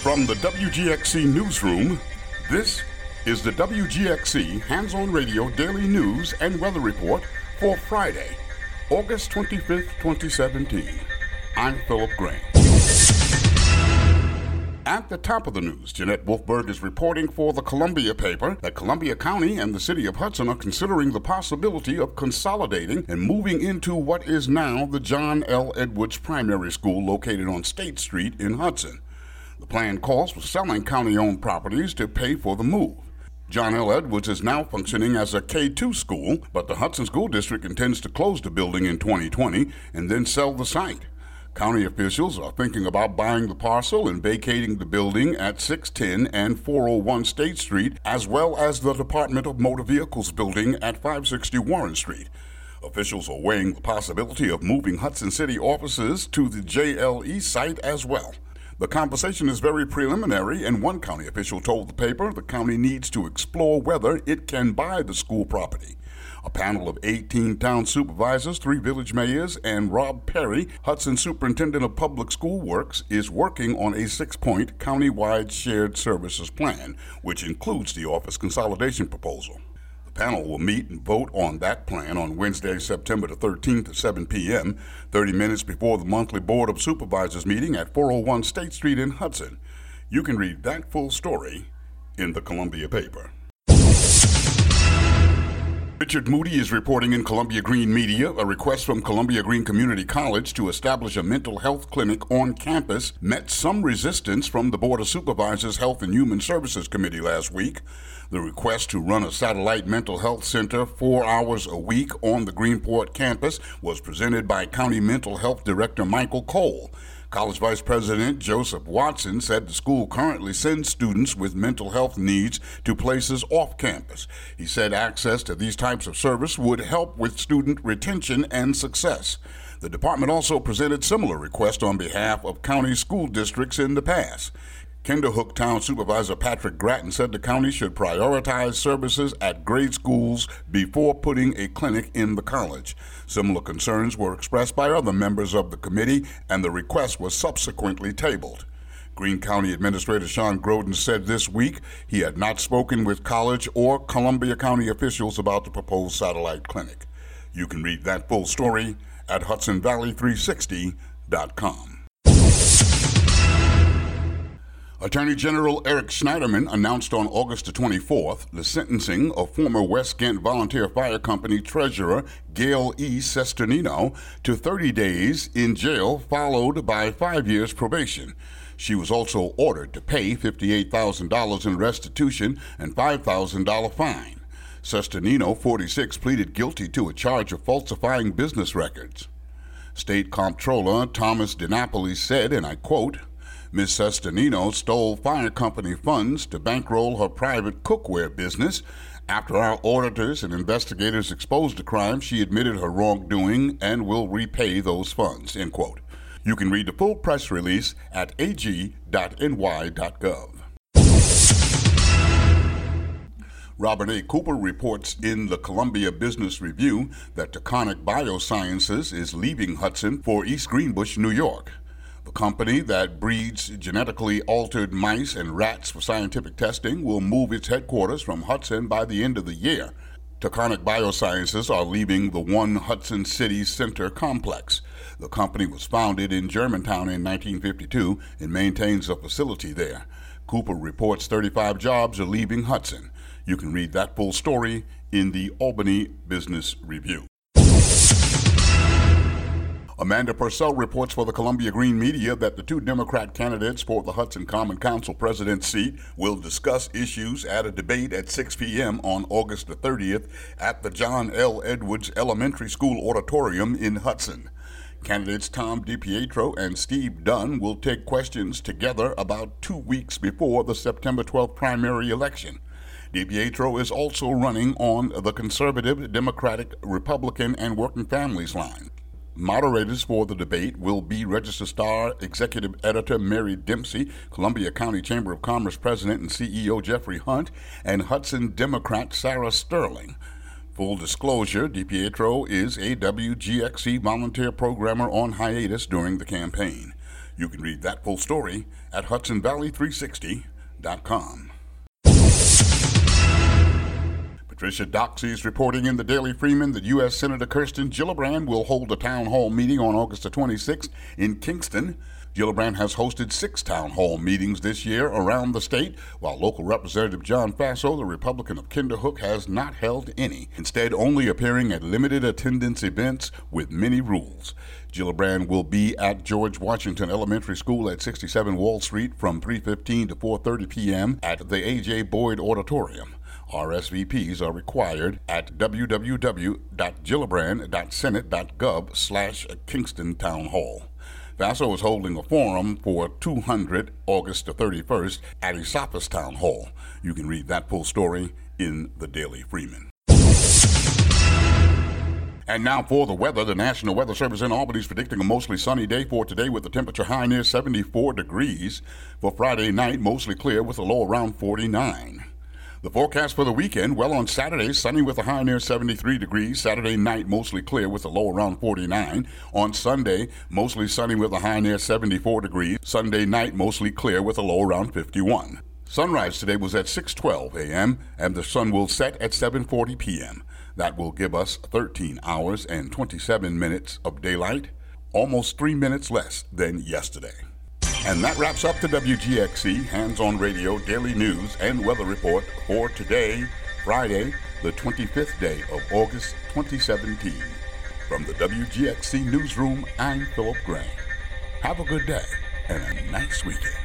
From the WGXC Newsroom, this is the WGXC Hands-On Radio Daily News and Weather Report for Friday, August 25th, 2017. I'm Philip Grant. At the top of the news, Jeanette Wolfberg is reporting for the Columbia paper that Columbia County and the city of Hudson are considering the possibility of consolidating and moving into what is now the John L. Edwards Primary School located on State Street in Hudson. The plan calls for selling county-owned properties to pay for the move. John L. Edwards is now functioning as a K-2 school, but the Hudson School District intends to close the building in 2020 and then sell the site. County officials are thinking about buying the parcel and vacating the building at 610 and 401 State Street, as well as the Department of Motor Vehicles building at 560 Warren Street. Officials are weighing the possibility of moving Hudson City offices to the JLE site as well. The conversation is very preliminary, and one county official told the paper the county needs to explore whether it can buy the school property. A panel of 18 town supervisors, 3 village mayors, and Rob Perry, Hudson Superintendent of Public School Works, is working on a 6-point county-wide shared services plan, which includes the office consolidation proposal. The panel will meet and vote on that plan on Wednesday, September the 13th at 7 p.m., 30 minutes before the monthly Board of Supervisors meeting at 401 State Street in Hudson. You can read that full story in the Columbia paper. Richard Moody is reporting in Columbia Green Media. A request from Columbia Green Community College to establish a mental health clinic on campus met some resistance from the Board of Supervisors Health and Human Services Committee last week. The request to run a satellite mental health center 4 hours a week on the Greenport campus was presented by County Mental Health Director Michael Cole. College Vice President Joseph Watson said the school currently sends students with mental health needs to places off campus. He said access to these types of service would help with student retention and success. The department also presented similar requests on behalf of county school districts in the past. Kinderhook Town Supervisor Patrick Gratton said the county should prioritize services at grade schools before putting a clinic in the college. Similar concerns were expressed by other members of the committee, and the request was subsequently tabled. Greene County Administrator Sean Groden said this week he had not spoken with college or Columbia County officials about the proposed satellite clinic. You can read that full story at HudsonValley360.com. Attorney General Eric Schneiderman announced on August 24th the sentencing of former West Ghent Volunteer Fire Company Treasurer Gail E. Sesternino to 30 days in jail, followed by 5 years probation. She was also ordered to pay $58,000 in restitution and $5,000 fine. Sesternino, 46, pleaded guilty to a charge of falsifying business records. State Comptroller Thomas DiNapoli said, and I quote, Ms. Sesternino stole fire company funds to bankroll her private cookware business. After our auditors and investigators exposed the crime, she admitted her wrongdoing and will repay those funds, end quote. You can read the full press release at ag.ny.gov. Robert A. Cooper reports in the Columbia Business Review that Taconic Biosciences is leaving Hudson for East Greenbush, New York. The company that breeds genetically altered mice and rats for scientific testing will move its headquarters from Hudson by the end of the year. Taconic Biosciences are leaving the One Hudson City Center complex. The company was founded in Germantown in 1952 and maintains a facility there. Cooper reports 35 jobs are leaving Hudson. You can read that full story in the Albany Business Review. Amanda Purcell reports for the Columbia Green Media that the 2 Democrat candidates for the Hudson Common Council president seat will discuss issues at a debate at 6 p.m. on August the 30th at the John L. Edwards Elementary School Auditorium in Hudson. Candidates Tom DiPietro and Steve Dunn will take questions together about 2 weeks before the September 12th primary election. DiPietro is also running on the Conservative, Democratic, Republican, and Working Families line. Moderators for the debate will be Register Star Executive Editor Mary Dempsey, Columbia County Chamber of Commerce President and CEO Jeffrey Hunt, and Hudson Democrat Sarah Sterling. Full disclosure, DiPietro is a WGXC volunteer programmer on hiatus during the campaign. You can read that full story at HudsonValley360.com. Patricia Doxey is reporting in the Daily Freeman that U.S. Senator Kirsten Gillibrand will hold a town hall meeting on August the 26th in Kingston. Gillibrand has hosted 6 town hall meetings this year around the state, while local Representative John Faso, the Republican of Kinderhook, has not held any, instead only appearing at limited attendance events with many rules. Gillibrand will be at George Washington Elementary School at 67 Wall Street from 3:15 to 4:30 p.m. at the A.J. Boyd Auditorium. RSVPs are required at www.gillibrand.senate.gov/Kingston Town Hall. Faso is holding a forum for 200 August the 31st at Esopus Town Hall. You can read that full story in the Daily Freeman. And now for the weather. The National Weather Service in Albany is predicting a mostly sunny day for today with the temperature high near 74 degrees. For Friday night, mostly clear with a low around 49. The forecast for the weekend, well, on Saturday, sunny with a high near 73 degrees. Saturday night, mostly clear with a low around 49. On Sunday, mostly sunny with a high near 74 degrees. Sunday night, mostly clear with a low around 51. Sunrise today was at 6:12 a.m., and the sun will set at 7:40 p.m. That will give us 13 hours and 27 minutes of daylight, almost 3 minutes less than yesterday. And that wraps up the WGXC Hands-On Radio Daily News and Weather Report for today, Friday, the 25th day of August 2017. From the WGXC Newsroom, I'm Philip Grant. Have a good day and a nice weekend.